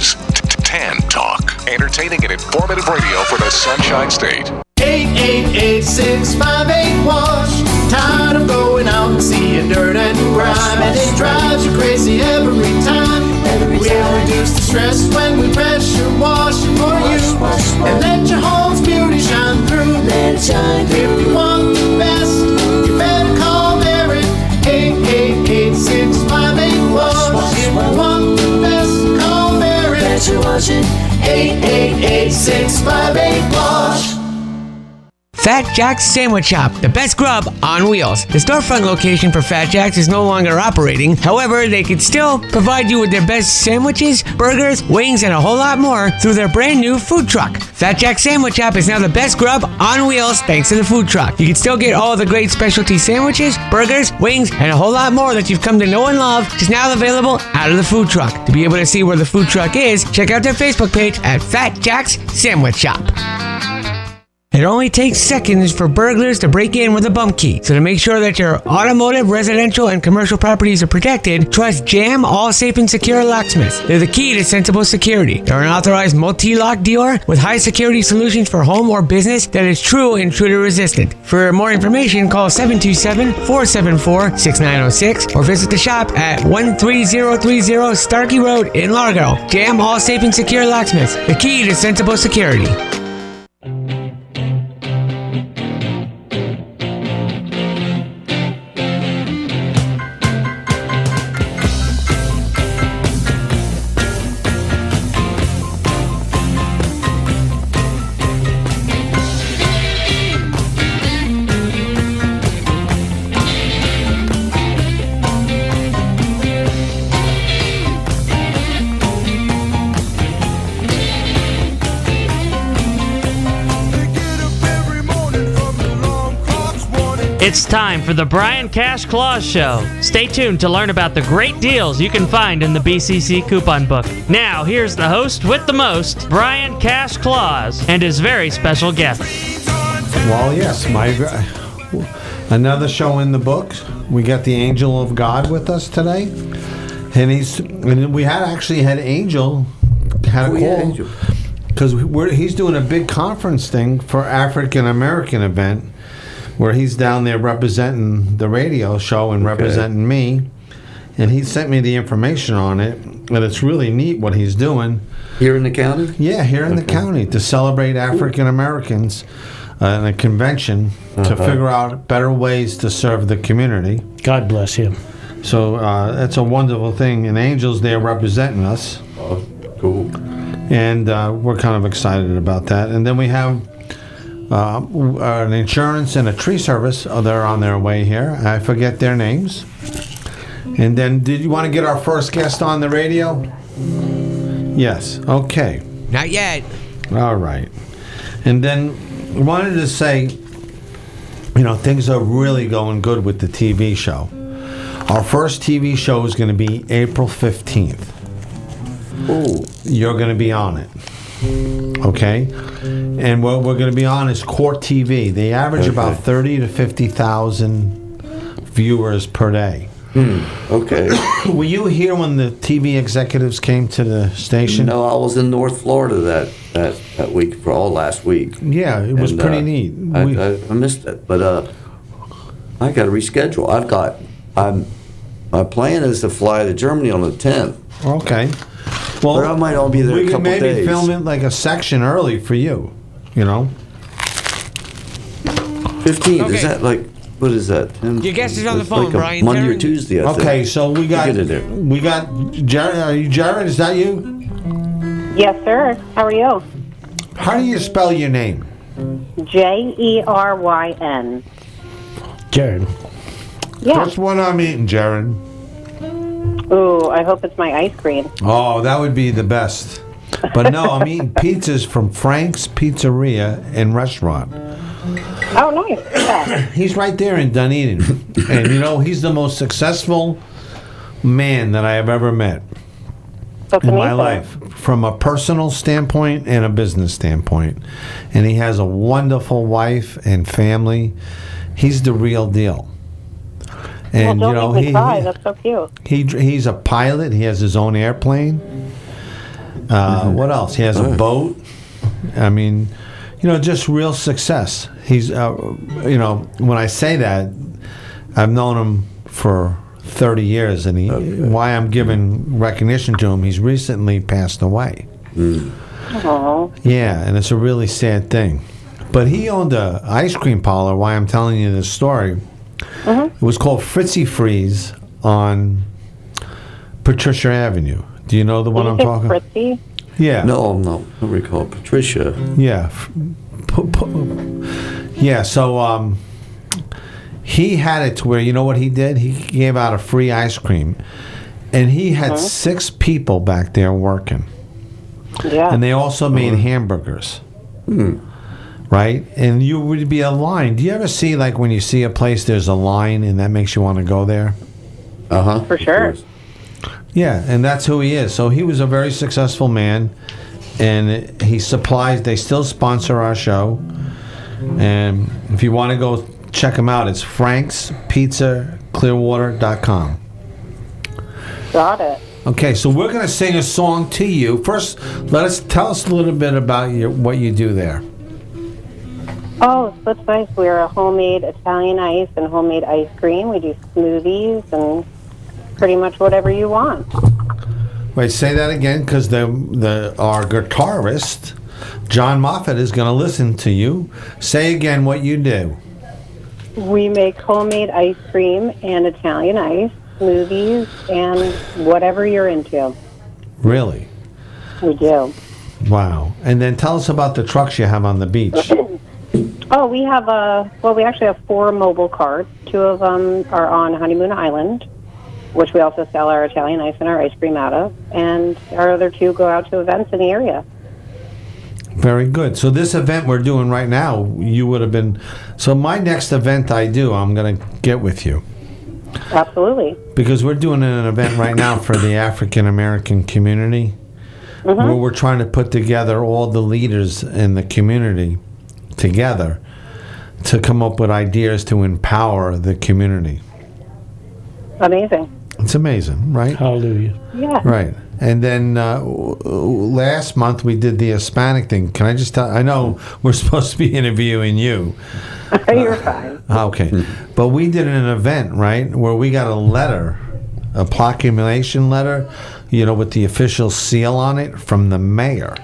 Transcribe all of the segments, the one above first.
is Tan Talk. Entertaining and informative radio for the Sunshine State. 888-658-WASH. Tired of going out and seeing dirt and grime, and it drives you crazy every time. We'll reduce the stress when we pressure wash for you, and let your home's beauty shine through. If you want the best, you better call Barrett. 888-658-WASH. If you want the best, call Barrett. Pressure washing. 888-658-WASH. Fat Jack's Sandwich Shop, the best grub on wheels. The storefront location for Fat Jack's is no longer operating. However, they can still provide you with their best sandwiches, burgers, wings, and a whole lot more through their brand new food truck. Fat Jack's Sandwich Shop is now the best grub on wheels thanks to the food truck. You can still get all the great specialty sandwiches, burgers, wings, and a whole lot more that you've come to know and love is now available out of the food truck. To be able to see where the food truck is, check out their Facebook page at Fat Jack's Sandwich Shop. It only takes seconds for burglars to break in with a bump key. So to make sure that your automotive, residential, and commercial properties are protected, trust Jam All Safe and Secure Locksmiths. They're the key to sensible security. They're an authorized multi-lock dealer with high security solutions for home or business that is true intruder resistant. For more information, call 727-474-6906 or visit the shop at 13030 Starkey Road in Largo. Jam All Safe and Secure Locksmiths, the key to sensible security. It's time for the Brian Cash Claus Show. Stay tuned to learn about the great deals you can find in the BCC coupon book. Now, here's the host with the most, Brian Cash Claus, and his very special guest. Well, yes, another show in the books. We got the Angel of God with us today, and we had Angel had a call because he's doing a big conference thing for African American event, where he's down there representing the radio show and representing me. And he sent me the information on it, and it's really neat what he's doing. Here in the county? Yeah, here in the county, to celebrate African Americans in a convention to figure out better ways to serve the community. God bless him. So that's a wonderful thing, and Angel's there representing us. Oh, cool. And we're kind of excited about that. And then we have an insurance and a tree service. They're on their way here. I forget their names. And then, did you want to get our first guest on the radio? Yes. Okay. Not yet. All right. And then I wanted to say, things are really going good with the TV show. Our first TV show is going to be April 15th. Oh. You're going to be on it. Okay? And what we're going to be on is Court TV. They average about 30 to 50,000 viewers per day. Okay. Were you here when the TV executives came to the station? No, I was in North Florida that week for all last week. Yeah, it was pretty neat. I missed it, but I got to reschedule. My plan is to fly to Germany on the 10th. Okay. Well, but I might only be there a couple days. We can maybe film it like a section early for you, 15th, Okay. Is that like, what is that? Your guest is on the phone, like Brian. Monday or Taryn. Tuesday, I think. Okay, so we got Jared. Are you Jared? Is that you? Yes, sir. How are you? How do you spell your name? Jeryn. Jared. Yeah. First one I'm eating, Jared. Ooh, I hope it's my ice cream. Oh, that would be the best. But no, I'm eating pizzas from Frank's Pizzeria and Restaurant. Oh, nice. Yeah. He's right there in Dunedin. And, he's the most successful man that I have ever met That's in amazing. my life, from a personal standpoint and a business standpoint. And he has a wonderful wife and family. He's the real deal. And well, don't make me cry. That's so cute. He's a pilot. He has his own airplane. What else? He has a boat. I mean, just real success. He's, when I say that, I've known him for 30 years, and why I'm giving recognition to him, he's recently passed away. Oh. Yeah, and it's a really sad thing. But he owned a ice cream parlor. Why I'm telling you this story, it was called Fritzy Freeze on Patricia Avenue. Do you know the one I'm talking? Fritzy? Yeah. No, I recall Patricia. Yeah. Yeah, so he had it to where, you know what he did? He gave out a free ice cream. And he had 6 people back there working. Yeah. And they also made hamburgers. Right? And you would be a line. Do you ever see, like, when you see a place, there's a line, and that makes you want to go there? For sure. Yeah, and that's who he is. So he was a very successful man, and he supplies, they still sponsor our show. And if you want to go check him out, it's frankspizzaclearwater.com. Got it. Okay, so we're going to sing a song to you. First, tell us a little bit about what you do there. Oh, Splits Ice. We're a homemade Italian ice and homemade ice cream. We do smoothies and pretty much whatever you want. Wait, say that again, because our guitarist, John Moffat, is going to listen to you. Say again what you do. We make homemade ice cream and Italian ice, smoothies, and whatever you're into. Really? We do. Wow. And then tell us about the trucks you have on the beach. Oh, we have we actually have 4 mobile carts. 2 of them are on Honeymoon Island, which we also sell our Italian ice and our ice cream out of. And our other 2 go out to events in the area. Very good. So this event we're doing right now, you would have been... So my next event I'm going to get with you. Absolutely. Because we're doing an event right now for the African American community, where we're trying to put together all the leaders in the community together to come up with ideas to empower the community. Amazing. It's amazing, right? Hallelujah. Yeah. Right. And then last month we did the Hispanic thing. Can I just tell? I know we're supposed to be interviewing you. You're fine. Okay. But we did an event, right, where we got a letter, a proclamation letter, with the official seal on it from the mayor.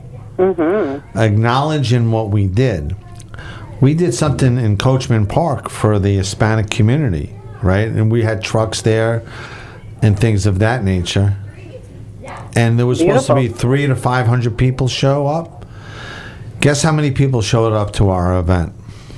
Acknowledging what we did. We did something in Coachman Park for the Hispanic community, right? And we had trucks there and things of that nature. And there was supposed to be 300 to 500 people show up. Guess how many people showed up to our event?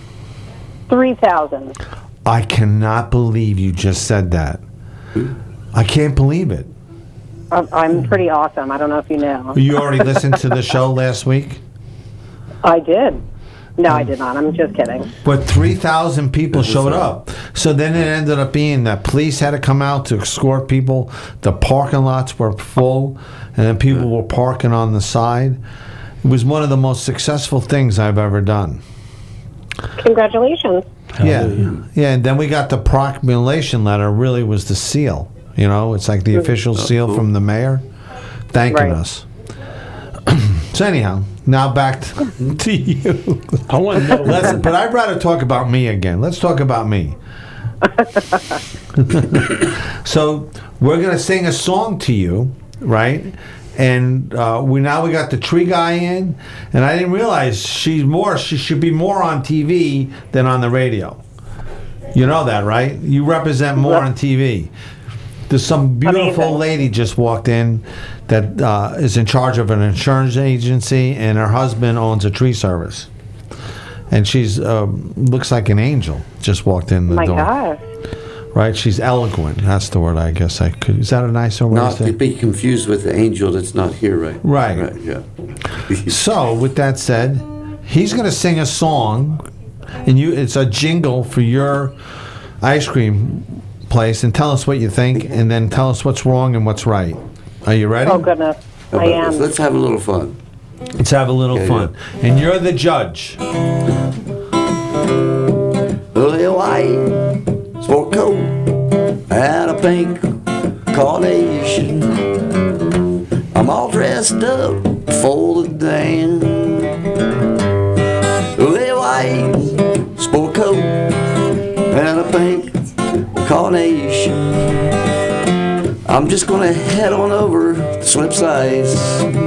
3,000. I cannot believe you just said that. I can't believe it. I'm pretty awesome. I don't know if you know. You already listened to the show last week? I did. No, I did not. I'm just kidding. But 3,000 people showed up. So then it ended up being that police had to come out to escort people. The parking lots were full, and then people were parking on the side. It was one of the most successful things I've ever done. Congratulations. Yeah. And then we got the proclamation letter. Really was the seal. It's like the official seal from the mayor thanking us. So anyhow, now back to you. I want to know. But I'd rather talk about me again. Let's talk about me. So we're going to sing a song to you, right? And we got the tree guy in, and I didn't realize she should be more on TV than on the radio. You know that, right? You represent more on TV. There's some beautiful lady just walked in that is in charge of an insurance agency, and her husband owns a tree service. And she's looks like an angel. Just walked in the door. My gosh. Right? She's eloquent. That's the word I guess I could. Is that a nicer word to Not say? to be confused with the angel that's not here, right? Right. Yeah. So, with that said, he's going to sing a song, and it's a jingle for your ice cream place, and tell us what you think, and then tell us what's wrong and what's right. Are you ready? Oh, goodness. I am. Let's have a little fun. Let's have a little fun. And you're the judge. Early white sport coat and a pink carnation. I'm all dressed dressed up for the dance. With white sport coat and a pink carnation. I'm just gonna head on over to Slip Size.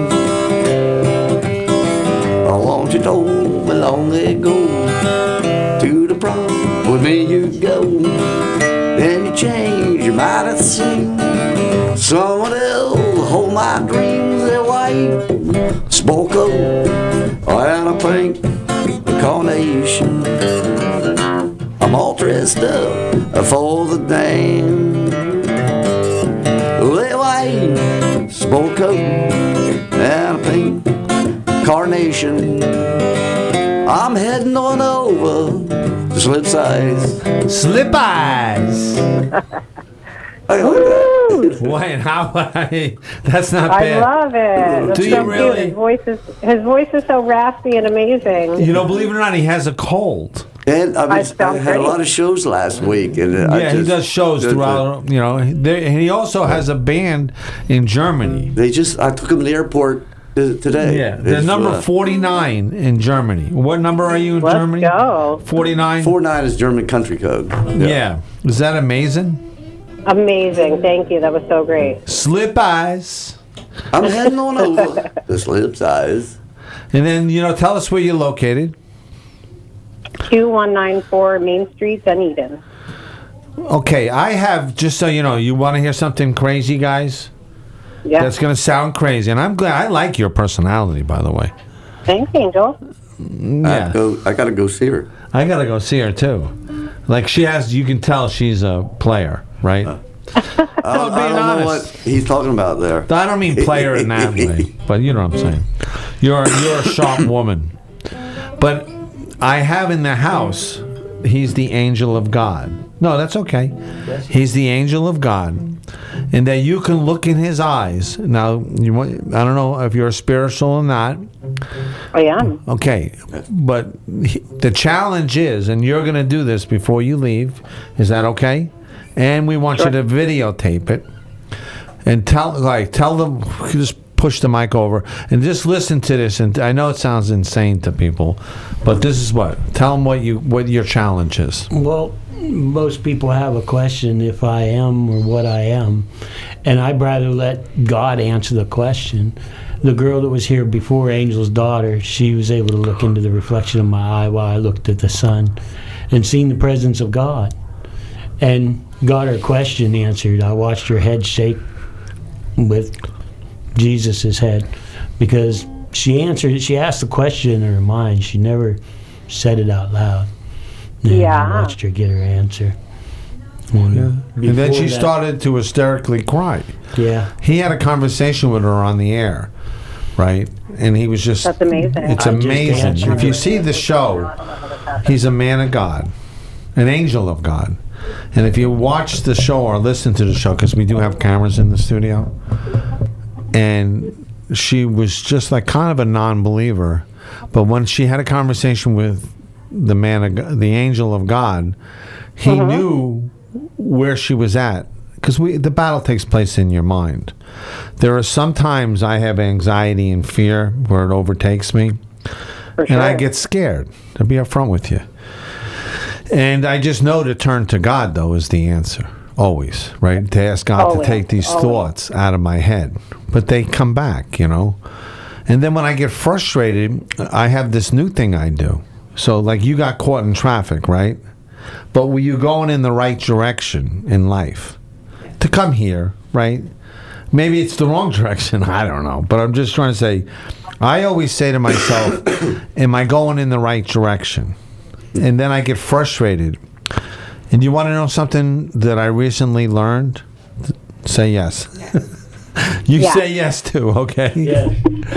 I want you told me long ago, to the prom with me you go. Then you change your mind and sing. Someone else hold my dreams. They're white sport coat and a pink carnation. I'm all dressed up for the dance. They're white sport coat and a pink carnation. I'm heading on over to Slip Size. Slip Eyes. Wait, how? That's not I bad. love it. That's Do you so really? cute. His voice is so raspy and amazing. You know, believe it or not, he has a cold. And I sound had a great. lot of shows last week. And Yeah, he does shows throughout. You know, and he also has a band in Germany. I took him to the airport today. Yeah, they're number 49 in Germany. What number are you in Let's Germany? go. 49. 49 is German country code. Yeah, is that amazing? Amazing. Thank you. That was so great. Slip Eyes. I'm heading on over to Slip Size. And then, you know, tell us where you're located. 2194 Main Street, Dunedin. Okay, I have, just so you know, you want to hear something crazy, guys? Yeah. That's going to sound crazy. And I'm glad, I like your personality, by the way. Thanks, Angel. Yeah. I got to go see her. I got to go see her, too. Like, she has, you can tell she's a player, right? I don't know what he's talking about there. I don't mean player in that way, but you know what I'm saying. You're a sharp woman. But I have in the house, he's the angel of God. No, that's okay. He's the angel of God. And that you can look in his eyes. Now, I don't know if you're spiritual or not. I am. Okay. But the challenge is, and you're going to do this before you leave, is that okay? And we want you to videotape it. And tell them, just push the mic over and just listen to this. And I know it sounds insane to people, but this is tell them what your challenge is. Well, most people have a question if I am or what I am, and I'd rather let God answer the question. The girl that was here before, Angel's daughter, she was able to look into the reflection of my eye while I looked at the sun and seen the presence of God and got her question answered. I watched her head shake with Jesus's head because she asked the question in her mind. She never said it out loud. And I watched her get her answer. And then she started to hysterically cry. Yeah. He had a conversation with her on the air, right? And he was just... That's amazing. It's I just amazing. answered If you her. see the show, he's a man of God, an angel of God. And if you watch the show or listen to the show, because we do have cameras in the studio, and she was just like kind of a non-believer, but when she had a conversation with the the angel of God, he knew where she was at, because the battle takes place in your mind. There are sometimes I have anxiety and fear where it overtakes me, and I get scared. I'll be upfront with you. And I just know to turn to God, though, is the answer. Always, right? To ask God to take these thoughts out of my head. But they come back, you know. And then when I get frustrated, I have this new thing I do. So, like, you got caught in traffic, right? But were you going in the right direction in life? To come here, right? Maybe it's the wrong direction. I don't know. But I'm just trying to say, I always say to myself, am I going in the right direction? And then I get frustrated. And you want to know something that I recently learned? Say yes. You say yes too, okay? Yeah.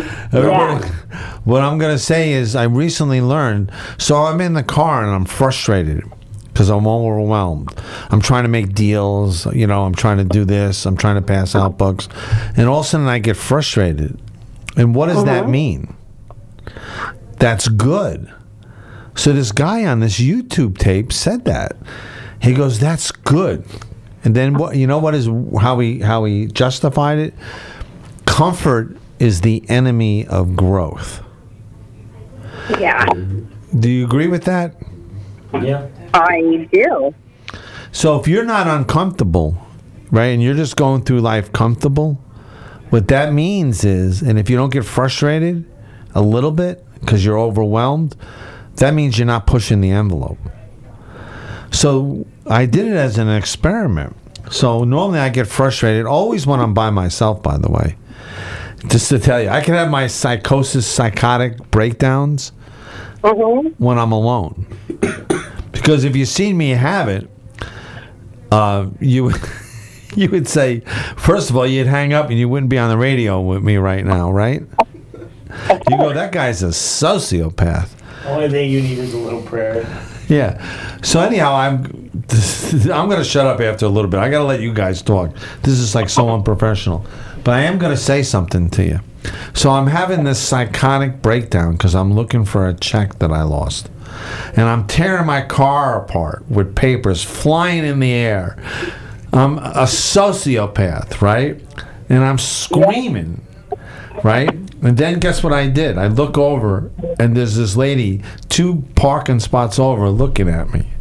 What I'm going to say is I recently learned, so I'm in the car and I'm frustrated because I'm overwhelmed. I'm trying to make deals, you know, I'm trying to do this, I'm trying to pass out books. And all of a sudden I get frustrated. And what does that mean? That's good. So this guy on this YouTube tape said that. He goes, that's good. And then what? You know what is how he justified it? Comfort is the enemy of growth. Yeah, Do you agree with that? Yeah. I do. So if you're not uncomfortable, right, and you're just going through life comfortable, what that means is, and if you don't get frustrated a little bit because you're overwhelmed, that means you're not pushing the envelope. So I did it as an experiment. So normally I get frustrated, always when I'm by myself, by the way. Just to tell you, I can have my psychotic breakdowns when I'm alone. Because if you seen me have it, you would say, first of all, you'd hang up and you wouldn't be on the radio with me right now, right? You go, that guy's a sociopath. Only thing you need is a little prayer. Yeah. So anyhow, I'm going to shut up after a little bit. I got to let you guys talk. This is like so unprofessional. But I am going to say something to you. So I'm having this psychotic breakdown because I'm looking for a check that I lost. And I'm tearing my car apart with papers flying in the air. I'm a sociopath, right? And I'm screaming, right? And then guess what I did? I look over, and there's this lady 2 parking spots over looking at me.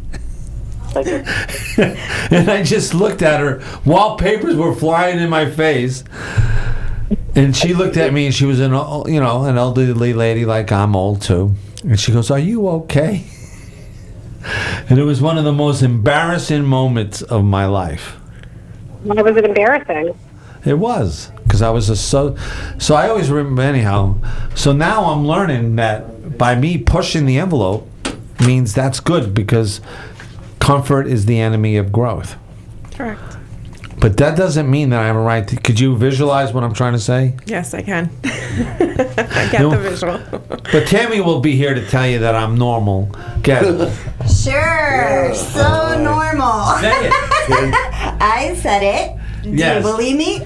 And I just looked at her while papers were flying in my face. And she looked at me, and she was an elderly lady, like I'm old too. And she goes, "Are you okay?" And it was one of the most embarrassing moments of my life. Why was it embarrassing? It was, because I was so I always remember anyhow. So now I'm learning that by me pushing the envelope means that's good, because comfort is the enemy of growth. Correct. But that doesn't mean that I have a right to... Could you visualize what I'm trying to say? Yes, I can. I get the visual. But Tammy will be here to tell you that I'm normal. Get it. Sure. So normal. Say it. I said it. Do Yes. you believe me?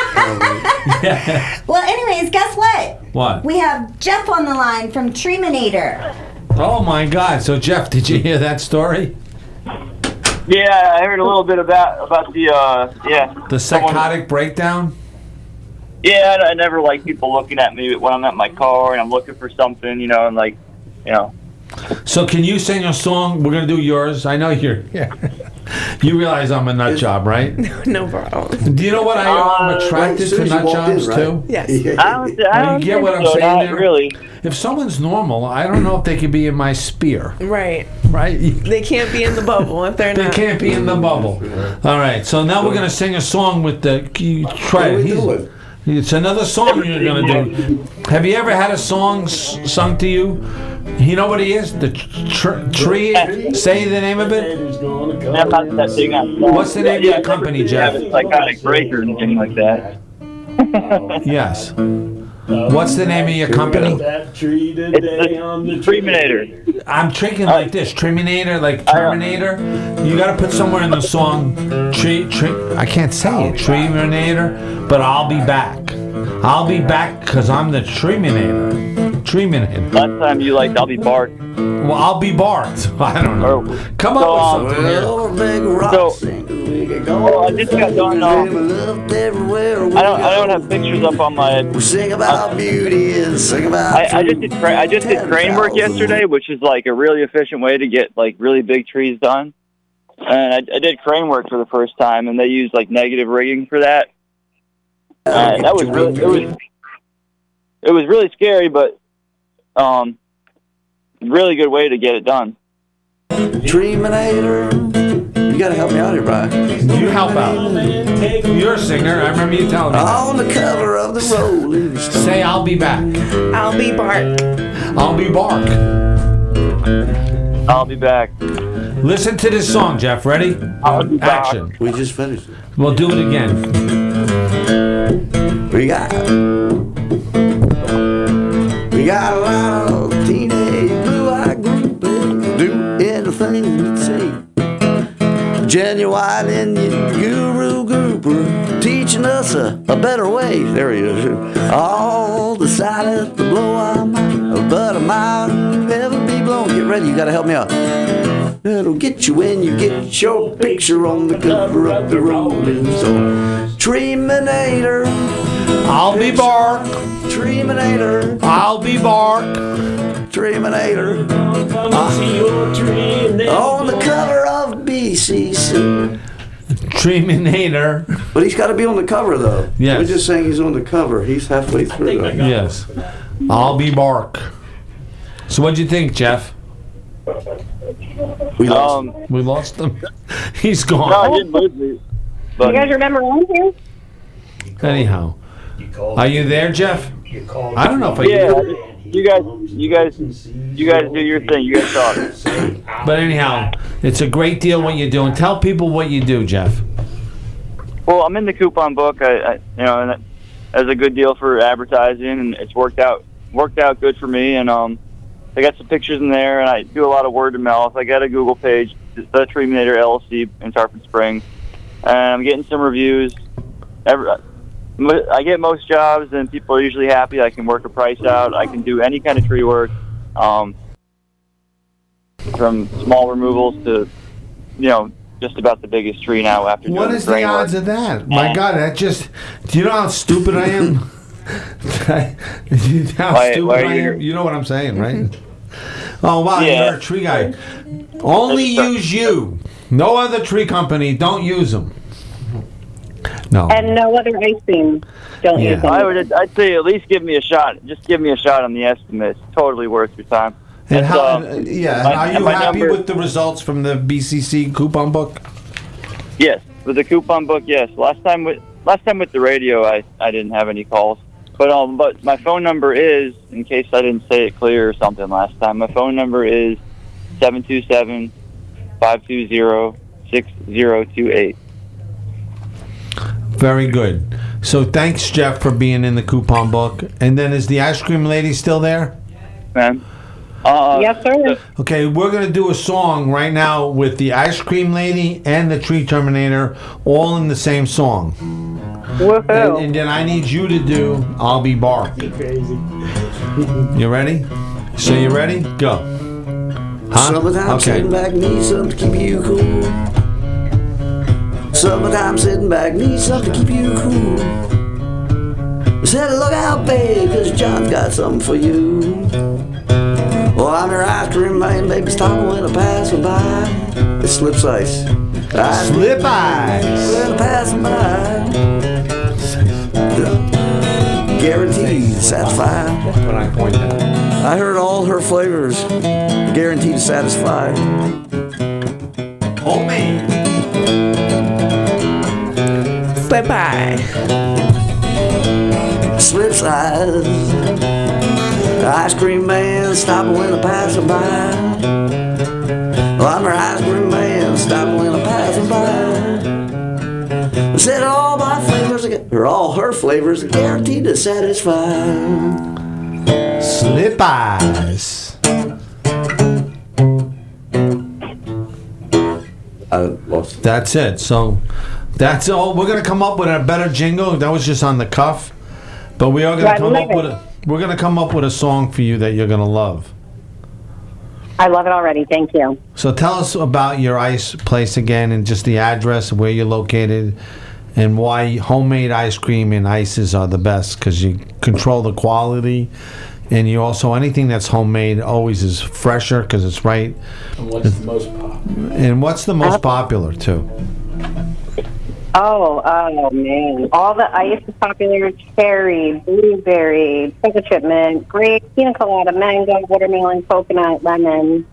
Yeah. Well, anyways, guess what? What? We have Jeff on the line from Treeminator. Oh, my God. So, Jeff, did you hear that story? Yeah, I heard a little bit about The psychotic breakdown? Yeah, I never like people looking at me when I'm at my car and I'm looking for something, and like, So can you sing a song? We're going to do yours. I know you're... Yeah. You realize I'm a nut job, right? No problem. Do you know what I'm attracted to nut jobs, too? Yes. I don't You get what I'm think so, saying not there? really. If someone's normal, I don't know if they could be in my sphere. Right. Right? They can't be in the bubble if they're They not. can't be in the bubble. All right, so now we're going to sing a song with the... You try it. It's another song you're going to do. Have you ever had a song sung to you? You know what he is? The tree? Say the name of it? I'm not that big on songs. What's the name of your company, Jeff? It's psychotic breaker and things like that. Yes. What's the name of your company? That tree It's today on the the Treeminator. I'm thinking like this, Terminator, like Terminator. You got to put somewhere in the song, I can't say it, Terminator, but I'll be back. I'll be back because I'm the Terminator. Last time you liked I'll Be Bart. Well, I'll be Bart. I don't know. Come up with something here. I just got done. I don't have pictures up on my. Sing about beauty and sing about. I just did crane work yesterday, which is like a really efficient way to get like really big trees done. And I did crane work for the first time, and they used like negative rigging for that. That was really it was really scary, but really good way to get it done. Treeminator. You gotta help me out here, Brian. You help out. You're a singer. I remember you telling me. On the cover of the Rolling Stone. Say I'll be back. I'll be Bark. I'll be Bark. I'll be back. Listen to this song, Jeff. Ready? Action. We just finished it. We'll do it again. We got a lot of teenage blue-eyed groupies do anything you say. Genuine Indian guru grouper teaching us a better way. There he is. All decided to blow our mind, but a mind will never be blown. Get ready, you gotta help me out. It'll get you when you get your picture on the cover of the Rolling Stone. Treeminator, I'll be bark. Treeminator. I'll be bark. Treeminator. On the cover of BCC. Treeminator. But he's got to be on the cover, though. Yes. We're just saying he's on the cover. He's halfway through. Yes. I'll be bark. So what'd you think, Jeff? We lost him. He's gone. No, I didn't lose it. You guys remember Andrew? Anyhow, are you there, Jeff? I don't know if I. You guys do your thing. You guys talk. But anyhow, it's a great deal what you're doing. Tell people what you do, Jeff. Well, I'm in the coupon book. And that is a good deal for advertising, and it's worked out good for me. And I got some pictures in there, and I do a lot of word of mouth. I got a Google page, the Treeminator LLC in Tarpon Springs, and I'm getting some reviews. I get most jobs, and people are usually happy. I can work a price out. I can do any kind of tree work, from small removals to, just about the biggest tree now. After What doing is the odds of that? My God, that just. Do you know how stupid I am? You know what I'm saying, right? Oh wow, Yeah. you're a tree guy. Only use you. No other tree company. Don't use them. No. And no other ice cream. Don't use them. I'd say at least give me a shot. Just give me a shot on the estimate. It's totally worth your time. And It's, are you happy number- with the results from the BCC coupon book? Yes, with the coupon book, yes. Last time with the radio, I didn't have any calls. But my phone number is, in case I didn't say it clear or something last time, my phone number is 727-520-6028. Very good. So thanks, Jeff, for being in the coupon book. And then is the ice cream lady still there? Ma'am? Yes, sir. Okay, we're going to do a song right now with the ice cream lady and the tree terminator all in the same song. Woohoo. And then I need you to do I'll Be Bark. You ready? So you ready? Go. Huh? Summertime sitting back needs something to keep you cool. Summertime sitting back needs something to keep you cool. I said, look out, babe, 'cause John's got something for you. Oh, I'm your ice cream man, baby, stop when I pass by. It slips ice. Slip ice. When I pass by. Guaranteed satisfied. When I point out. I heard all her flavors, guaranteed to satisfy. Homemade. Bye-bye. Slip size. Ice cream man, stop when I pass by. Well, I'm her ice cream man, stop when I pass by. I said all my flavors, or all her flavors, are guaranteed to satisfy. Slip eyes. I lost. That's it. So that's all. We're gonna come up with a better jingle. That was just on the cuff, but we are gonna we're gonna come up with a song for you that you're gonna love. I love it already. Thank you. So tell us about your ice place again, and just the address, where you're located, and why homemade ice cream and ices are the best, because you control the quality, and you also, anything that's homemade always is fresher because it's right. And what's the most popular? And what's the most popular too? Oh man. All the ice is popular: cherry, blueberry, chocolate chip mint, grape, pina colada, mango, watermelon, coconut, lemon.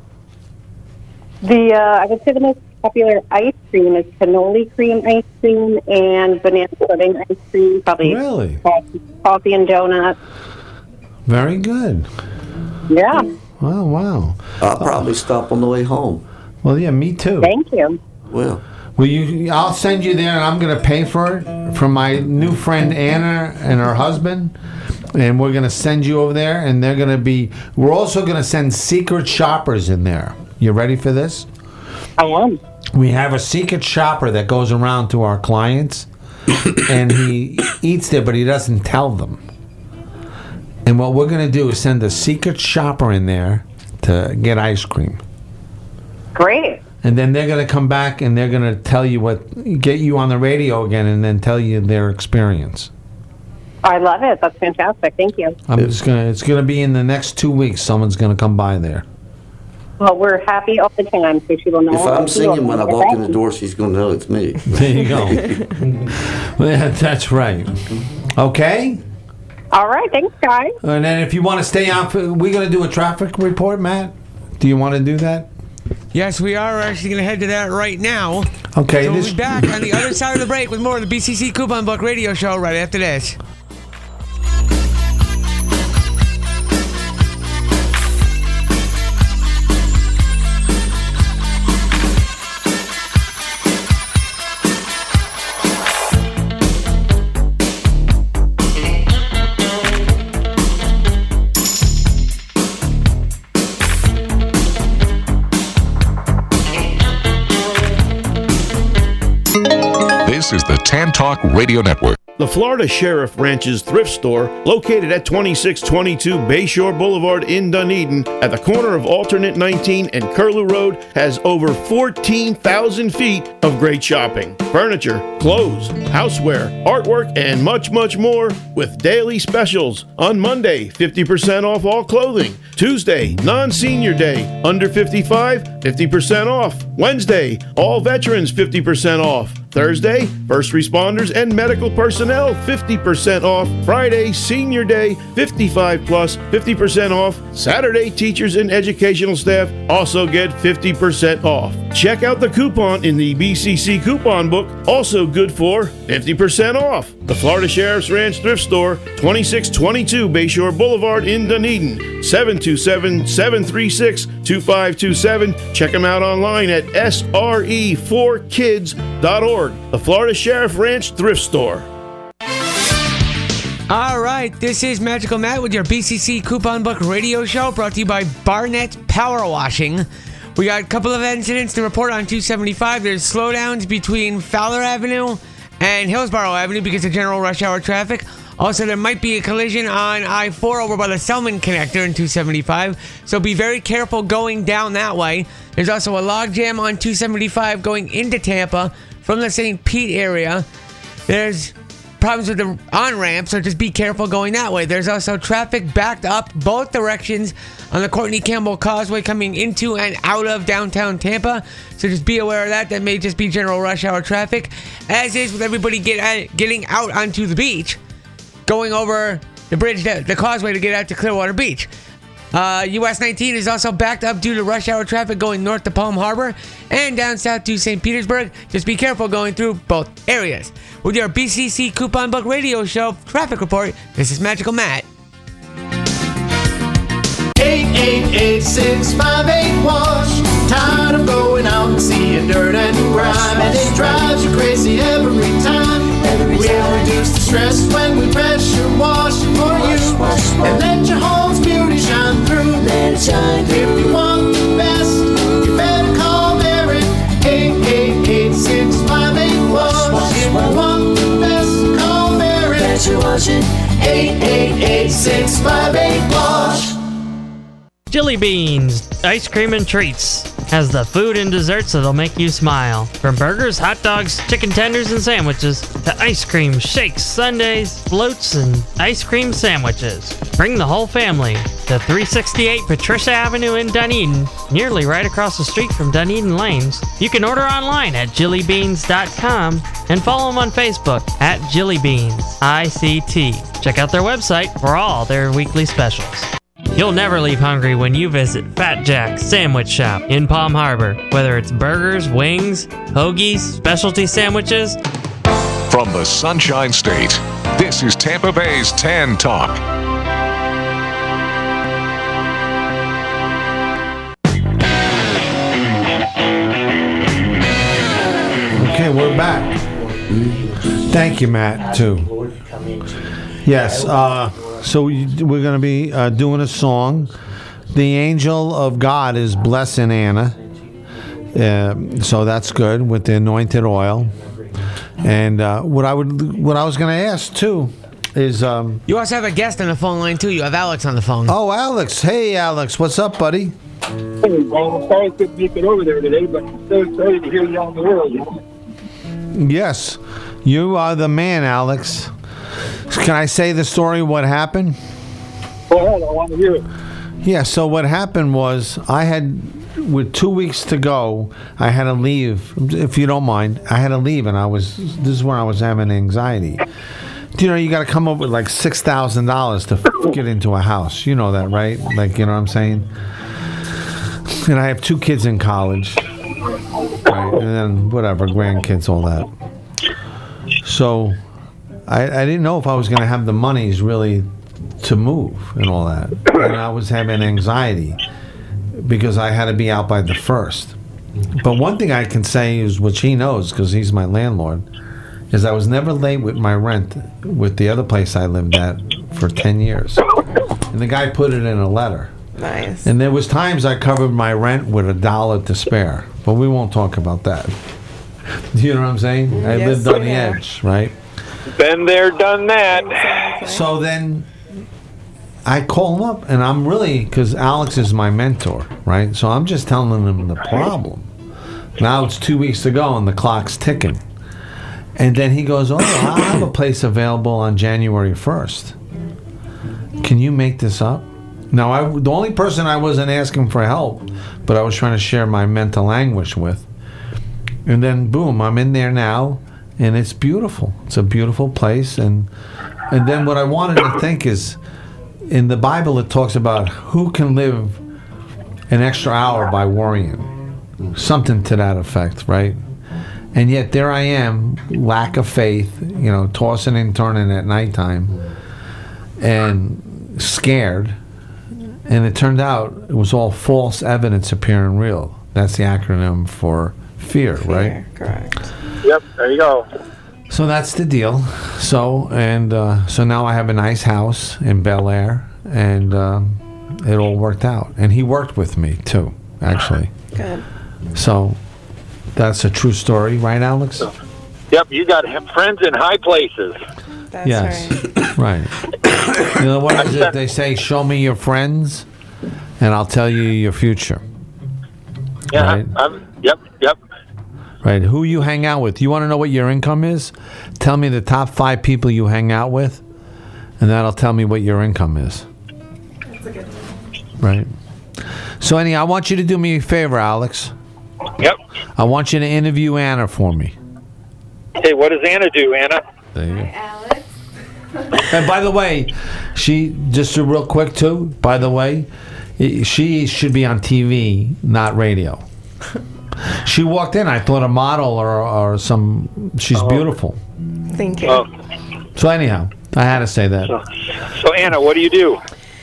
I would say the most popular ice cream is cannoli cream ice cream and banana pudding ice cream. Probably Really? coffee and donut. Very good. Yeah. Oh, wow. I'll probably stop on the way home. Well, yeah, me too. Thank you. Well, I'll send you there, and I'm going to pay for it from my new friend Anna and her husband, and we're going to send you over there, and we're also going to send secret shoppers in there. You ready for this? I am. We have a secret shopper that goes around to our clients, and he eats there, but he doesn't tell them. And what we're going to do is send a secret shopper in there to get ice cream. Great. And then they're going to come back and they're going to tell you get you on the radio again, and then tell you their experience. I love it. That's fantastic. Thank you. It's gonna be in the next 2 weeks. Someone's gonna come by there. Well, we're happy all the time, so she will know. If I'm singing when I walk in the door, she's going to know it's me. There you go. That's right. Okay? All right. Thanks, guys. And then if you want to stay on, we're going to do a traffic report, Matt. Do you want to do that? Yes, we are. We're actually going to head to that right now. Okay. So we'll be back on the other side of the break with more of the BCC Coupon Book radio show right after this. This is the Tan Talk Radio Network. The Florida Sheriff Ranch's thrift store, located at 2622 Bayshore Boulevard in Dunedin, at the corner of Alternate 19 and Curlew Road, has over 14,000 feet of great shopping. Furniture, clothes, houseware, artwork, and much, much more with daily specials. On Monday, 50% off all clothing. Tuesday, non-senior day, under 55, 50% off. Wednesday, all veterans 50% off. Thursday, first responders and medical personnel 50% off. Friday, senior day, 55 plus 50% off. Saturday, teachers and educational staff also get 50% off. Check out the coupon in the BCC coupon book, also good for 50% off. The Florida Sheriff's Ranch Thrift Store, 2622 Bayshore Boulevard in Dunedin, 727-736-2527. Check them out online at sre4kids.org. The Florida Sheriff Ranch Thrift Store. All right, this is Magical Matt with your BCC Coupon Book radio show, brought to you by Barnett Power Washing. We got a couple of incidents to report on 275. There's slowdowns between Fowler Avenue and Hillsborough Avenue because of general rush hour traffic. Also, there might be a collision on I-4 over by the Selman connector in 275, so be very careful going down that way. There's also a log jam on 275 going into Tampa from the St. Pete area. There's problems with the on-ramp, so just be careful going that way. There's also traffic backed up both directions on the Courtney Campbell Causeway coming into and out of downtown Tampa, so just be aware of that. That may just be general rush hour traffic, as is with everybody getting out onto the beach, going over the bridge, the causeway to get out to Clearwater Beach. US 19 is also backed up due to rush hour traffic going north to Palm Harbor and down south to St. Petersburg. Just be careful going through both areas. With your BCC Coupon Book radio show traffic report, this is Magical Matt. 888-658-WASH. Tired of going out and seeing dirt and grime, and it drives you crazy every time. We'll reduce the stress when we pressure wash for you, and let your home's beauty shine through. Let it shine through. If you want the best, you better call Barrett. 888-658-WASH. If you want the best, call Barrett. Pressure washing. 888-658-WASH. Jelly Beans, ice cream and treats, has the food and desserts that'll make you smile. From burgers, hot dogs, chicken tenders, and sandwiches, to ice cream, shakes, sundaes, floats, and ice cream sandwiches. Bring the whole family to 368 Patricia Avenue in Dunedin, nearly right across the street from Dunedin Lanes. You can order online at jillybeans.com and follow them on Facebook at jillybeans, ICT. Check out their website for all their weekly specials. You'll never leave hungry when you visit Fat Jack's Sandwich Shop in Palm Harbor. Whether it's burgers, wings, hoagies, specialty sandwiches. From the Sunshine State, this is Tampa Bay's Tan Talk. Okay, we're back. Thank you, Matt, too. Yes, so we're going to be doing a song. The Angel of God is blessing Anna. So that's good with the anointed oil. And what I was going to ask too is you also have a guest on the phone line too. You have Alex on the phone. Oh, Alex! Hey, Alex, what's up, buddy? Hey, well, I'm sorry I couldn't make it over there today, but I'm so excited to hear you on the world. Yes, you are the man, Alex. Can I say the story? What happened? Go ahead, I want to hear it. Yeah. So what happened was with 2 weeks to go, I had to leave. If you don't mind, I had to leave, and this is when I was having anxiety. You know, you got to come up with like $6,000 to get into a house. You know that, right? Like, you know what I'm saying? And I have 2 kids in college, right? And then whatever, grandkids, all that. So I didn't know if I was going to have the monies really to move and all that. And I was having anxiety because I had to be out by the 1st. But one thing I can say is, which he knows because he's my landlord, is I was never late with my rent with the other place I lived at for 10 years. And the guy put it in a letter. Nice. And there was times I covered my rent with $1 to spare. But we won't talk about that. You know what I'm saying? I lived on the edge, right? Been there, done that. So then I call him up, and I'm really, because Alex is my mentor, right? So I'm just telling him the problem. Now it's 2 weeks to go, and the clock's ticking. And then he goes, I have a place available on January 1st. Can you make this up? Now, the only person I wasn't asking for help, but I was trying to share my mental anguish with. And then, boom, I'm in there now, and it's beautiful. It's a beautiful place. And then what I wanted to think is, in the Bible, it talks about who can live an extra hour by worrying. Something to that effect, right? And yet there I am, lack of faith, you know, tossing and turning at nighttime, and scared. And it turned out it was all false evidence appearing real. That's the acronym for fear, right? Correct. Yep, there you go. So that's the deal. So now I have a nice house in Bel Air, and it all worked out. And he worked with me too, actually. Good. So that's a true story, right, Alex? Yep, you got friends in high places. That's yes, right. You know what is it? They say, "Show me your friends, and I'll tell you your future." Yeah, right? Yep. Right. Who you hang out with? You want to know what your income is? Tell me the top 5 people you hang out with, and that'll tell me what your income is. That's a good one. Right. So, I want you to do me a favor, Alex. Yep. I want you to interview Anna for me. Hey, what does Anna do, Anna? There you go. Alex. And by the way, just real quick too, by the way, she should be on TV, not radio. She walked in, I thought a model or some, she's beautiful. Thank you. So anyhow, I had to say that. So Anna, what do you do?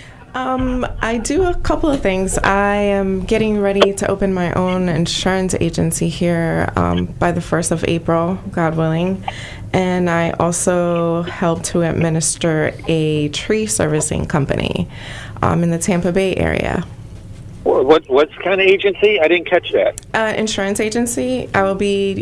I do a couple of things. I am getting ready to open my own insurance agency here by the 1st of April, God willing. And I also help to administer a tree servicing company in the Tampa Bay area. What kind of agency? I didn't catch that. Insurance agency. I will be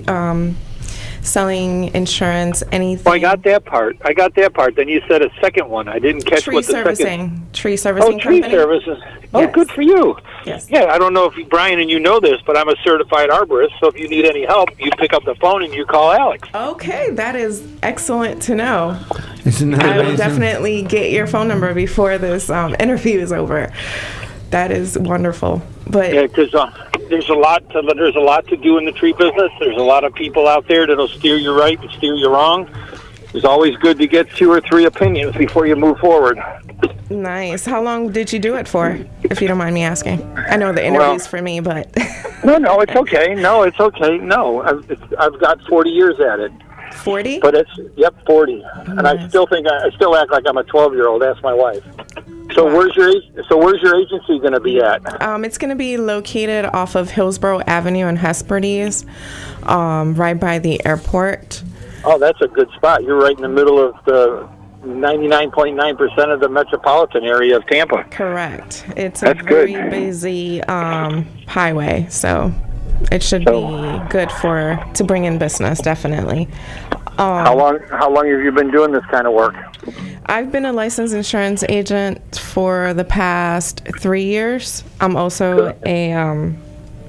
selling insurance, anything. Oh, I got that part. Then you said a second one. I didn't catch what the second. Tree servicing. Tree company. services. Oh, yes. Good for you. Yes. Yeah, I don't know if Brian and you know this, but I'm a certified arborist. So if you need any help, you pick up the phone and you call Alex. Okay, that is excellent to know. Isn't that I will amazing? definitely get your phone number before this interview is over. That is wonderful. But yeah, because there's a lot to do in the tree business. There's a lot of people out there that'll steer you right and steer you wrong. It's always good to get 2 or 3 opinions before you move forward. Nice. How long did you do it for, if you don't mind me asking? I know the interview's for me, but No, it's okay. No, I've got 40 years at it. 40? But it's 40, nice. And I still act like I'm a 12-year-old. Ask my wife. So where's your agency going to be at? It's going to be located off of Hillsborough Avenue in Hesperdes, right by the airport. Oh, that's a good spot. You're right in the middle of the 99.9% of the metropolitan area of Tampa. Correct. It's a very busy highway, so it should be good to bring in business, definitely. How long have you been doing this kind of work? I've been a licensed insurance agent for the past 3 years. I'm also a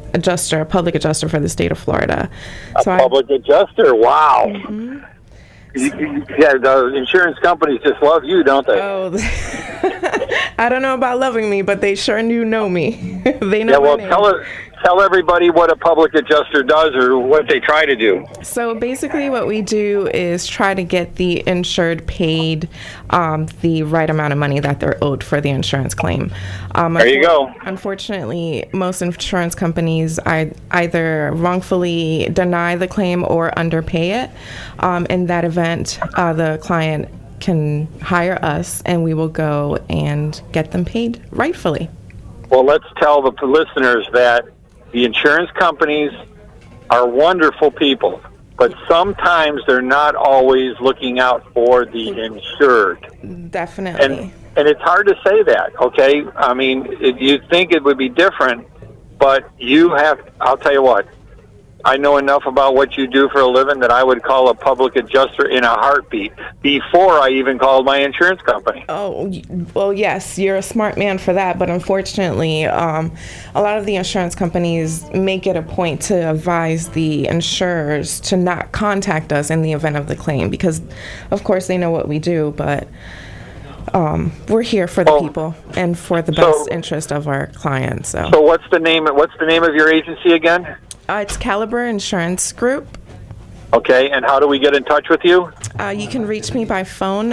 public adjuster for the state of Florida. Public adjuster? Wow. Mm-hmm. The insurance companies just love you, don't they? Oh, I don't know about loving me, but they sure do know me. They know my name. Tell everybody what a public adjuster does or what they try to do. So basically what we do is try to get the insured paid the right amount of money that they're owed for the insurance claim. There you go. Unfortunately, most insurance companies either wrongfully deny the claim or underpay it. In that event, the client can hire us and we will go and get them paid rightfully. Well, let's tell the listeners that the insurance companies are wonderful people, but sometimes they're not always looking out for the insured. Definitely. And it's hard to say that, okay? I mean, you'd think it would be different, but I'll tell you what, I know enough about what you do for a living that I would call a public adjuster in a heartbeat before I even called my insurance company. Oh, well, yes, you're a smart man for that. But unfortunately, a lot of the insurance companies make it a point to advise the insurers to not contact us in the event of the claim because, of course, they know what we do. But we're here for the people and for the best interest of our clients. So what's the name of your agency again? It's Caliber Insurance Group. Okay, and how do we get in touch with you? You can reach me by phone,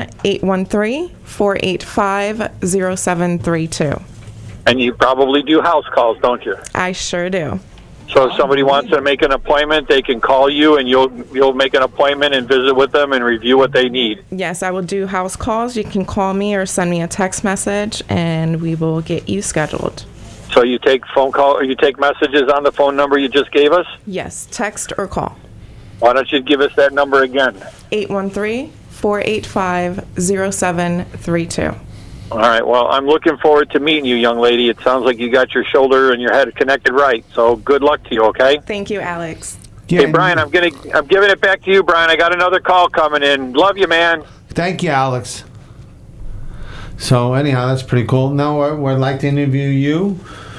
813-485-0732. And you probably do house calls, don't you? I sure do. So if somebody wants to make an appointment, they can call you and you'll make an appointment and visit with them and review what they need. Yes, I will do house calls. You can call me or send me a text message and we will get you scheduled. So you take phone call or you take messages on the phone number you just gave us? Yes, text or call. Why don't you give us that number again? 813-485-0732. All right. Well, I'm looking forward to meeting you, young lady. It sounds like you got your shoulder and your head connected right. So good luck to you, okay? Thank you, Alex. Hey, Brian, I'm giving it back to you, Brian. I got another call coming in. Love you, man. Thank you, Alex. So anyhow, that's pretty cool. Now I'd like to interview you.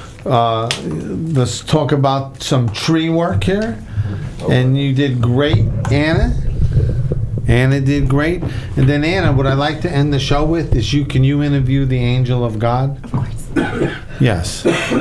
Let's talk about some tree work here. And you did great, Anna. Anna did great. And then Anna, what I'd like to end the show with is can you interview the angel of God? Of course. Yes.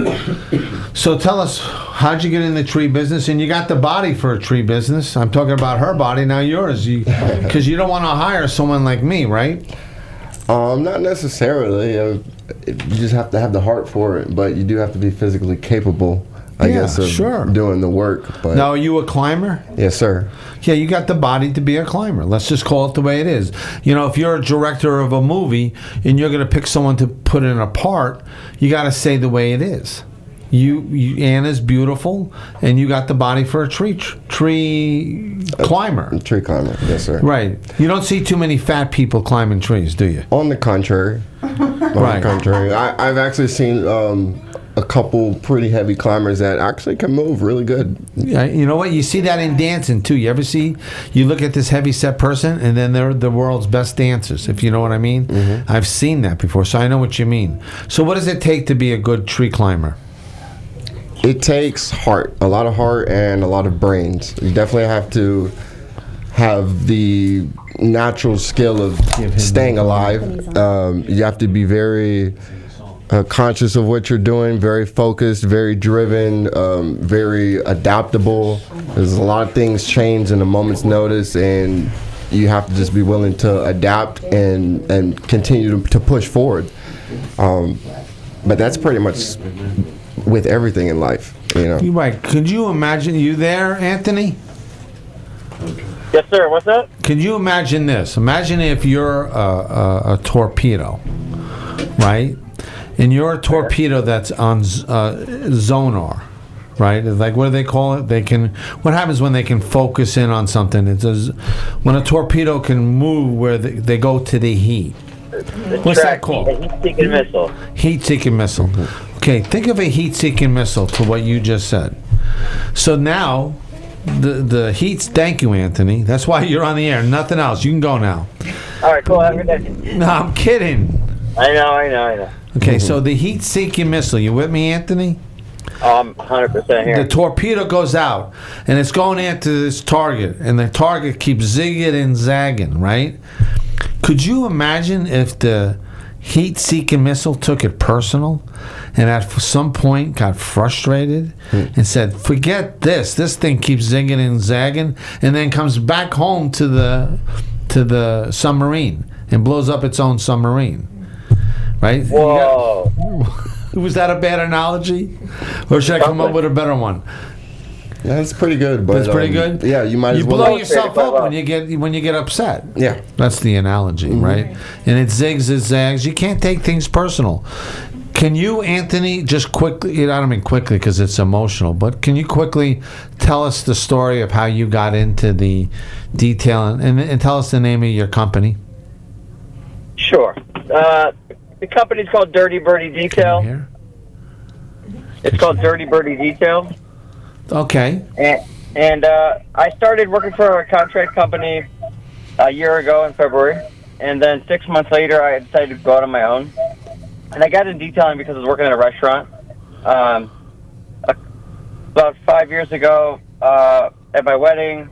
So tell us, how'd you get in the tree business? And you got the body for a tree business. I'm talking about her body, now yours. Because you don't want to hire someone like me, right? Not necessarily. You just have to have the heart for it, but you do have to be physically capable, I guess, of doing the work. But now, are you a climber? Yes, sir. Yeah, you got the body to be a climber. Let's just call it the way it is. You know, if you're a director of a movie and you're going to pick someone to put in a part, you got to say the way it is. Anna's beautiful, and you got the body for a tree climber. Tree climber, yes, sir. Right. You don't see too many fat people climbing trees, do you? On the contrary. I've actually seen a couple pretty heavy climbers that actually can move really good. Yeah, you know what? You see that in dancing, too. You look at this heavy-set person, and then they're the world's best dancers, if you know what I mean. Mm-hmm. I've seen that before, so I know what you mean. So what does it take to be a good tree climber? It takes heart, a lot of heart and a lot of brains. You definitely have to have the natural skill of staying alive. You have to be very conscious of what you're doing, very focused, very driven, very adaptable. There's a lot of things change in a moment's notice, and you have to just be willing to adapt and continue to push forward. But that's pretty much with everything in life, you know. You're right. Could you imagine, you there, Anthony? Yes, sir. What's that? Could you imagine this? Imagine if you're a torpedo, right? And you're a torpedo that's on sonar, right? Like, what do they call it? What happens when they can focus in on something? It says when a torpedo can move where they go to the heat. What's that called? A heat-seeking missile. Heat-seeking missile. Okay, think of a heat-seeking missile to what you just said. So now, the heat's... Thank you, Anthony. That's why you're on the air. Nothing else. You can go now. All right, cool. Have a good day. No, I'm kidding. I know. Okay, so the heat-seeking missile. You with me, Anthony? I'm 100% here. The torpedo goes out, and it's going after this target, and the target keeps zigging and zagging, right? Could you imagine if the heat-seeking missile took it personal and at some point got frustrated and said, forget this thing keeps zigging and zagging, and then comes back home to the submarine and blows up its own submarine, right? Whoa. Was that a bad analogy? Or should I come up with a better one? Yeah, that's pretty good. But That's pretty good? Yeah, you might as well. blow yourself up when you get upset. Yeah. That's the analogy, right? And it zigs, it zags. You can't take things personal. Can you, Anthony, just quickly, I don't mean quickly because it's emotional, but can you quickly tell us the story of how you got into the detail and tell us the name of your company? Sure. The company's called Dirty Birdie Detail. It's called Dirty Birdie Detail. Okay. And I started working for a contract company a year ago in February, and then 6 months later I decided to go out on my own. And I got in detailing because I was working at a restaurant. About 5 years ago, at my wedding,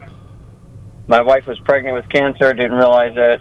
my wife was pregnant with cancer, didn't realize it.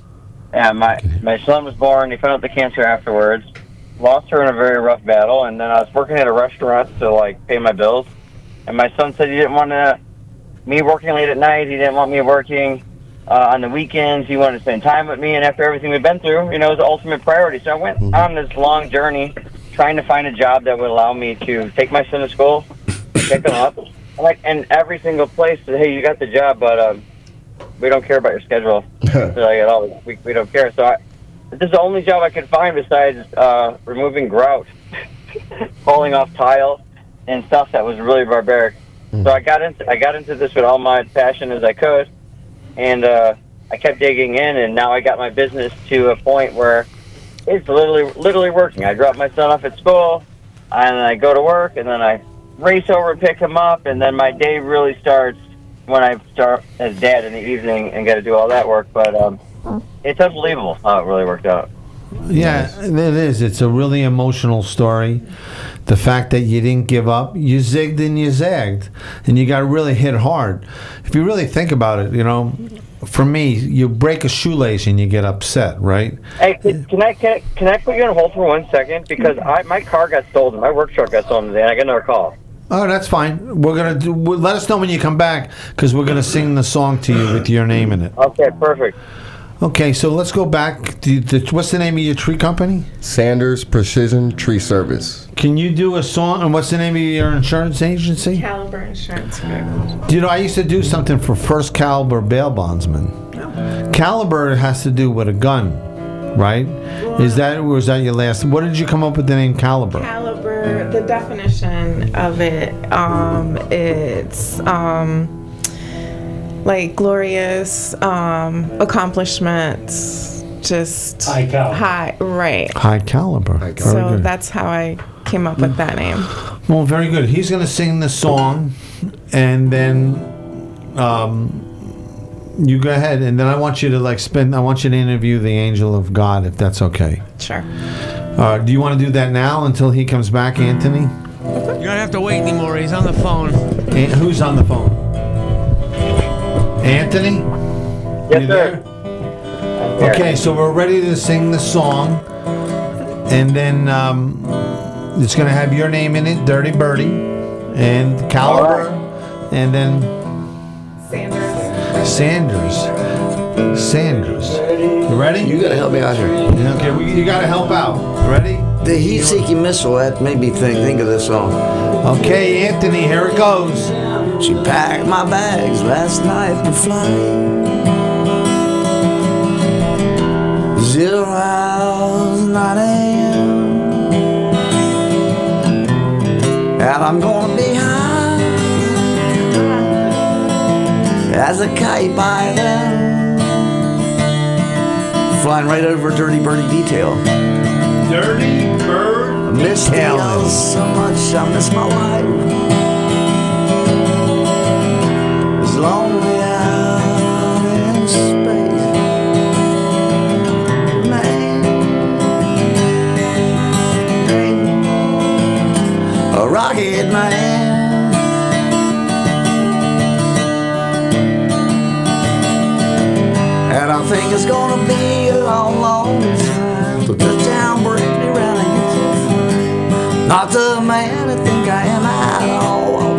And my son was born. He found out the cancer afterwards. Lost her in a very rough battle. And then I was working at a restaurant to pay my bills. And my son said he didn't want me working late at night. He didn't want me working on the weekends. He wanted to spend time with me. And after everything we've been through, it was the ultimate priority. So I went on this long journey trying to find a job that would allow me to take my son to school, pick him up. And every single place said, hey, you got the job, but we don't care about your schedule. At all. We don't care. So this is the only job I could find besides removing grout, pulling off tile, and stuff that was really barbaric. So I got into this with all my passion as I could, and I kept digging in, and now I got my business to a point where it's literally working. I drop my son off at school, and I go to work, and then I race over and pick him up, and then my day really starts when I start as dad in the evening and got to do all that work. But it's unbelievable how it really worked out. Yeah, it is. It's a really emotional story. The fact that you didn't give up, you zigged and you zagged, and you got really hit hard. If you really think about it, for me, you break a shoelace and you get upset, right? Hey, can I put you on hold for 1 second? Because my car got stolen. My work truck got stolen today, and I got another call. Oh, that's fine. Let us know when you come back, because we're gonna sing the song to you with your name in it. Okay, perfect. Okay, so let's go back. What's the name of your tree company? Sanders Precision Tree Service. Can you do a song? And what's the name of your insurance agency? Caliber Insurance. I used to do something for First Caliber Bail Bondsman. Caliber has to do with a gun, right? Was that your last? What did you come up with the name Caliber? Caliber, the definition of it, it's glorious accomplishments, just high caliber. So good. that's how I came up with that name. Well, very good. He's going to sing the song, and then you go ahead, and then I want you to I want you to interview the angel of God, if that's okay. Sure. Do you want to do that now until he comes back, Anthony? You don't have to wait anymore. He's on the phone. Who's on the phone? Anthony? Yes, sir. Okay, so we're ready to sing the song, and then it's going to have your name in it, Dirty Birdie, and Caliber, and then Sanders. You ready? You got to help me out here. Okay, you got to help out. Ready? The heat-seeking missile, that made me think of this song. Okay, Anthony, here it goes. She packed my bags last night for flight. 0 hours, 9 a.m. And I'm gonna be high as a kite by then, flying right over Dirty Birdie Detail. Dirty Bird Miss Detail so much, I miss my wife. Lonely out in space, man. rocket man. And I think it's gonna be a long, long time till touchdown brings me round again. Not the man I think I am at all. Oh,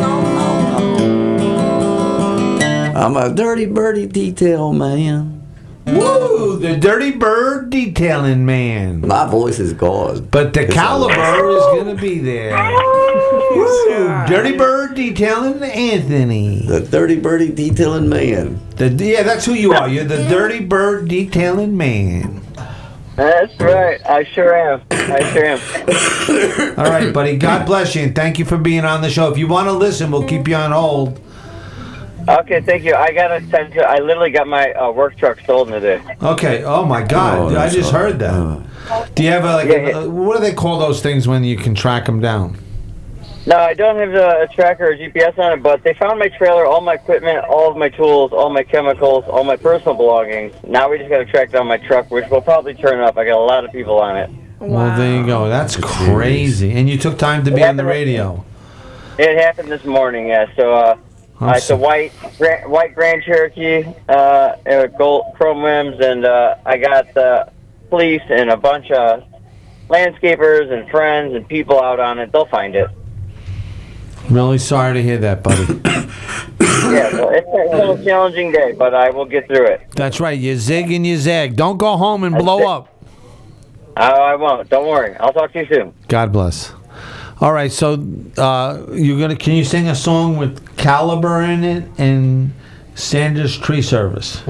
no. I'm a dirty birdie detail man. Woo! The Dirty Bird detailing man. My voice is gone. But the caliber is going to be there. Woo! Dirty Bird detailing Anthony. The Dirty Birdie detailing man. Yeah, that's who you are. You're the Dirty Bird detailing man. That's right. I sure am. All right, buddy. God bless you, and thank you for being on the show. If you want to listen, we'll keep you on hold. Okay, thank you. I gotta send you. I literally got my work truck stolen today. Okay. Oh my God! I just heard that. Do you have what do they call those things when you can track them down? No, I don't have a tracker or GPS on it, but they found my trailer, all my equipment, all of my tools, all my chemicals, all my personal belongings. Now we just gotta track down my truck, which will probably turn up. I got a lot of people on it. Well, there you go. That's crazy. And you took time to be on the radio. It happened this morning, yeah. So, it's a white Grand Cherokee, gold chrome rims, and I got the police and a bunch of landscapers and friends and people out on it. They'll find it. Really sorry to hear that, buddy. Yeah, well, it's a little challenging day, but I will get through it. That's right. You zig and you zag. Don't go home and blow up. I won't. Don't worry. I'll talk to you soon. God bless. All right, so can you sing a song with Caliber in it and Sanders Tree Service?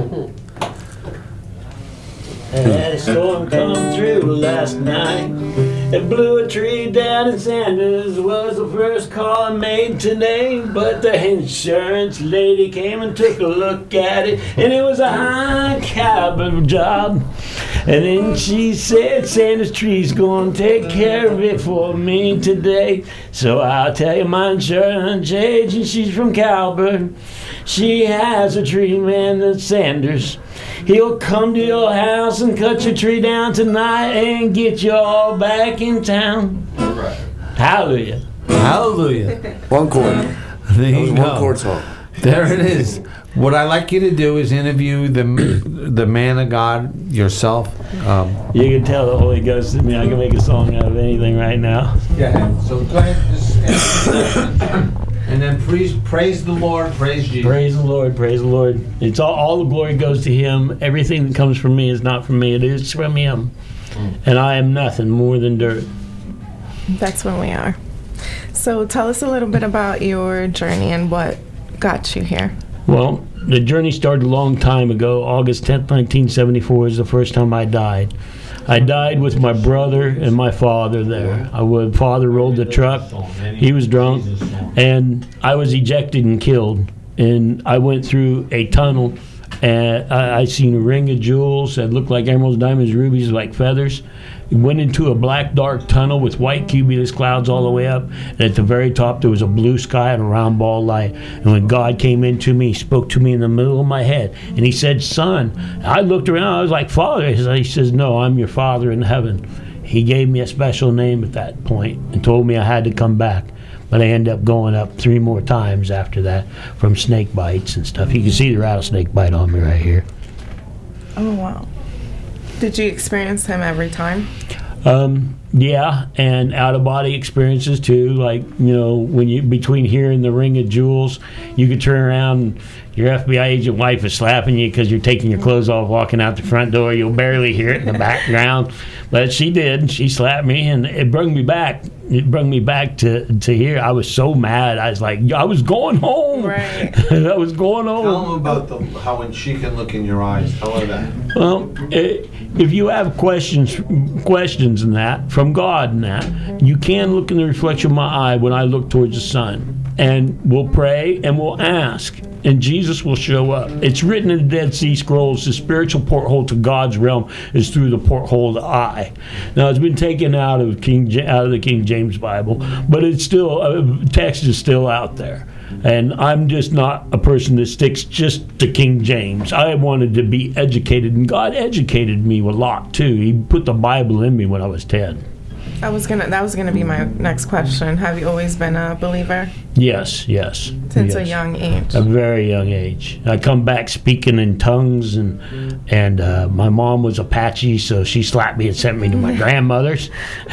I had a storm come through last night. It blew a tree down in Sanders. Was the first call I made today. But the insurance lady came and took a look at it, and it was a high caliber job. And then she said, Sanders Tree's gonna take care of it for me today. So I'll tell you my insurance agent, she's from Calvert. She has a tree man that's Sanders. He'll come to your house and cut your tree down tonight and get you all back in town. Right. Hallelujah. Hallelujah. One chord. There you go. One chord song. There it is. What I'd like you to do is interview the man of God yourself. You can tell the Holy Ghost in me. I can make a song out of anything right now. Yeah. So go ahead. And then praise the Lord, praise Jesus. Praise the Lord, praise the Lord. It's all the glory goes to Him. Everything that comes from me is not from me. It is from Him. And I am nothing more than dirt. That's what we are. So tell us a little bit about your journey and what got you here. Well, the journey started a long time ago. August 10th, 1974 is the first time I died. I died with my brother and my father there. Father rolled the truck. He was drunk, and I was ejected and killed. And I went through a tunnel, and I seen a ring of jewels that looked like emeralds, diamonds, rubies, like feathers. Went into a black, dark tunnel with white cumulus clouds all the way up. And at the very top, there was a blue sky and a round ball light. And when God came into me, He spoke to me in the middle of my head. And He said, son. I looked around. I was like, Father. He says, no, I'm your Father in heaven. He gave me a special name at that point and told me I had to come back. But I ended up going up 3 more times after that from snake bites and stuff. You can see the rattlesnake bite on me right here. Oh, wow. Did you experience him every time? Yeah, and out-of-body experiences too. Like, when you between here and the ring of jewels, you could turn around and your FBI agent wife is slapping you because you're taking your clothes off, walking out the front door. You'll barely hear it in the background, but she did. She slapped me, and it brought me back. It brought me back to here. I was so mad. I was like, I was going home. Right. I was going home. Tell them about how when she can look in your eyes. Tell her that. Well, if you have questions in that from God and that, you can look in the reflection of my eye when I look towards the sun. And we'll pray and we'll ask, and Jesus will show up. It's written in the Dead Sea Scrolls, the spiritual porthole to God's realm is through the porthole of the eye. Now, it's been taken out of the King James Bible, but it's still, text is still out there. And I'm just not a person that sticks just to King James. I wanted to be educated, and God educated me a lot, too. He put the Bible in me when I was 10. That was gonna be my next question. Have you always been a believer? Yes. Since a young age. A very young age. I come back speaking in tongues, and my mom was Apache, so she slapped me and sent me to my grandmother's.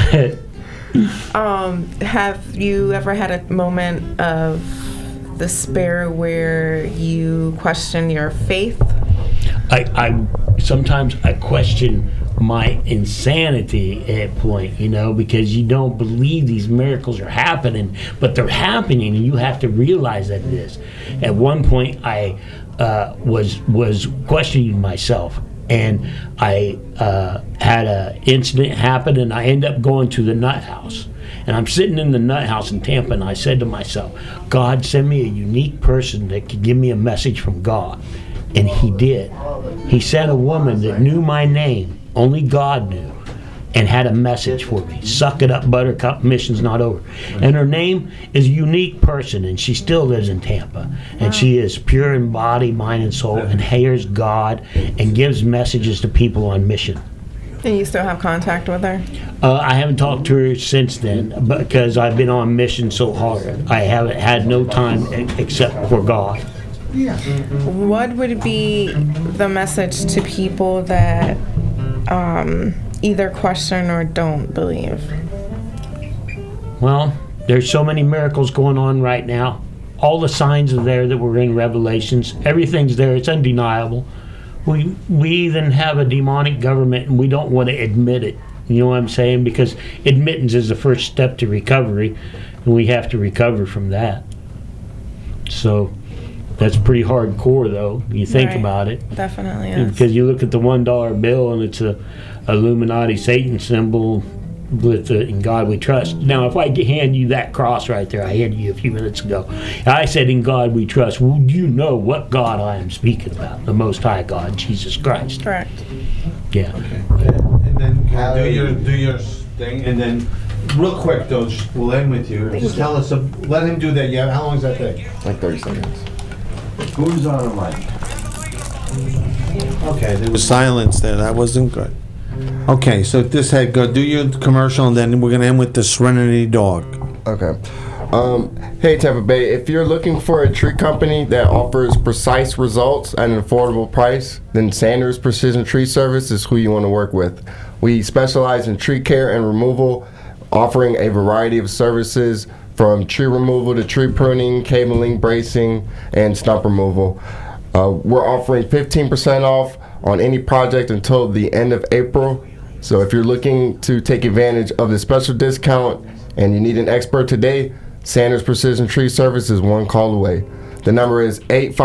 Have you ever had a moment of despair where you question your faith? I sometimes I question my insanity at a point, because you don't believe these miracles are happening, but they're happening, and you have to realize that it is. At one point, I was questioning myself, and I had an incident happen, and I ended up going to the nut house. And I'm sitting in the nut house in Tampa, and I said to myself, God, send me a unique person that could give me a message from God. And he did. He sent a woman that knew my name, only God knew, and had a message for me. Suck it up, Buttercup, mission's not over. And her name is a unique person, and she still lives in Tampa. And she is pure in body, mind, and soul, and hears God and gives messages to people on mission. And you still have contact with her? I haven't talked to her since then because I've been on mission so hard. I haven't had no time except for God. What would be the message to people that either question or don't believe? Well, there's so many miracles going on right now. All the signs are there that were in Revelations. Everything's there. It's undeniable. We even have a demonic government, and we don't want to admit it. You know what I'm saying? Because admittance is the first step to recovery, and we have to recover from that. So that's pretty hardcore, though. You think about it. Definitely is. Because you look at the $1 bill, and it's a Illuminati Satan symbol with "In God We Trust." Now, if I hand you that cross right there, I handed you a few minutes ago. I said, "In God We Trust." Well, you know what God I am speaking about? The Most High God, Jesus Christ. Correct. Yeah. Okay. And then do your thing, and then real quick though, we'll end with you. Just tell us. Let him do that. Yeah. How long does that take? Like 30 seconds. Who's on the mic? Okay, there was silence there. That wasn't good. Okay, so this had go do your commercial, and then we're gonna end with the Serenity Dog. Okay. Hey Tampa Bay, if you're looking for a tree company that offers precise results at an affordable price, then Sanders Precision Tree Service is who you want to work with. We specialize in tree care and removal, offering a variety of services from tree removal to tree pruning, cabling, bracing, and stump removal. We're offering 15% off on any project until the end of April. So if you're looking to take advantage of the special discount and you need an expert today, Sanders Precision Tree Service is one call away. The number is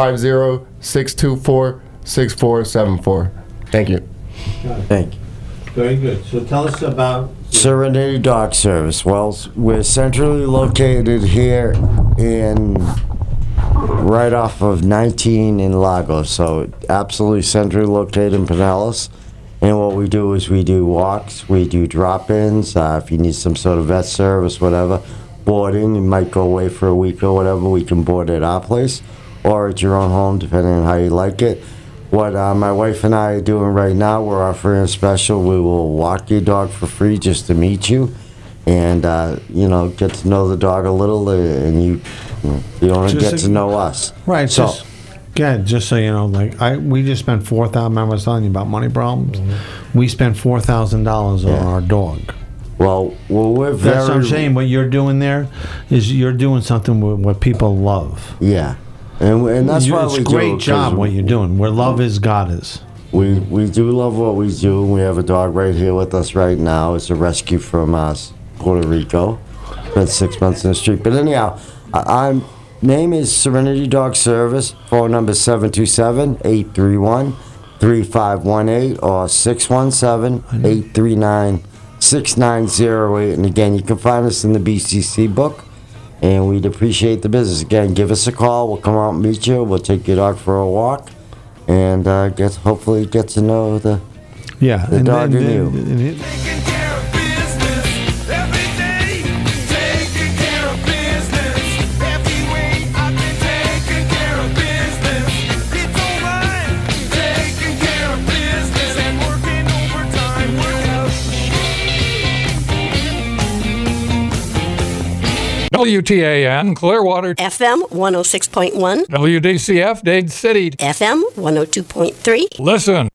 850-624-6474. Thank you. Thank you. Very good. So tell us about Serenity Dog Service. Well, we're centrally located here in right off of 19 in Lagos, so absolutely centrally located in Pinellas. And what we do is we do walks, we do drop-ins, if you need some sort of vet service, whatever, boarding, you might go away for a week or whatever, we can board at our place or at your own home, depending on how you like it. What my wife and I are doing right now, we're offering a special. We will walk your dog for free just to meet you and, get to know the dog a little, and you want to get to know us. Right. So, just so you know, we just spent $4,000. I was telling you about money problems. Mm-hmm. We spent $4,000 on our dog. Well, we're very. That's what I'm saying. What you're doing there is you're doing something with what people love. Yeah, and that's why we do. It's a great job what you're doing. Where love is, God is. We do love what we do. We have a dog right here with us right now. It's a rescue from Puerto Rico. Spent 6 months in the street. But anyhow, name is Serenity Dog Service. Phone number 727-831-3518 or 617-839-6908. And again, you can find us in the BCC book. And we'd appreciate the business. Again, give us a call. We'll come out and meet you. We'll take your dog for a walk. And hopefully get to know the dog and you. WTAN, Clearwater. FM 106.1. WDCF, Dade City. FM 102.3. Listen.